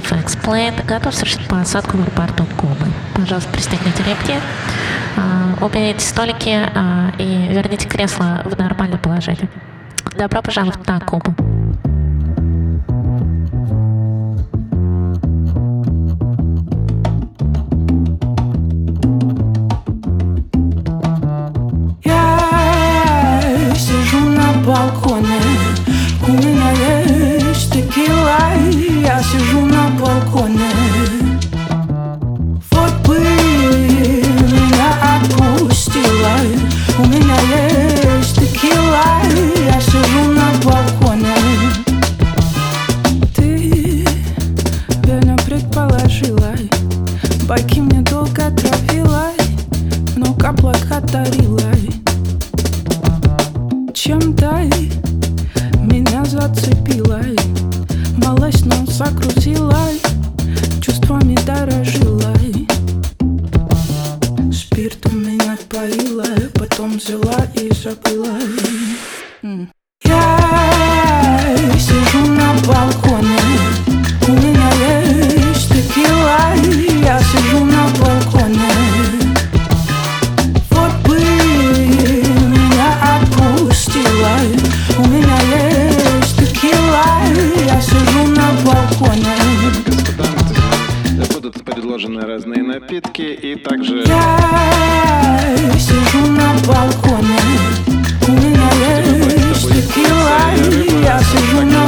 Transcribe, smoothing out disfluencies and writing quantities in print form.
Info Explain готов совершить посадку в аэропорту Кубы. Пожалуйста, пристегните ремни, уберите столики и верните кресло в нормальное положение. Добро пожаловать на Кубу. Я сижу на балконе, у меня есть текила, я сижу на балконе. Вот бы меня отпустила, у меня есть текила, я сижу на балконе. Ты верно предположила, байки мне долго травила, много благодарила. Чем-то меня зацепила, малость, но загрузила, чувствами дорожила. Спиртом меня поила, потом взяла и забыла. Я сижу на балконе, у меня есть текила, я сижу на балконе. Вот бы меня отпустила, у меня есть текила, я сижу на балконе. Будут предложены разные напитки и также... Я сижу на балконе, у меня есть текила, я сижу на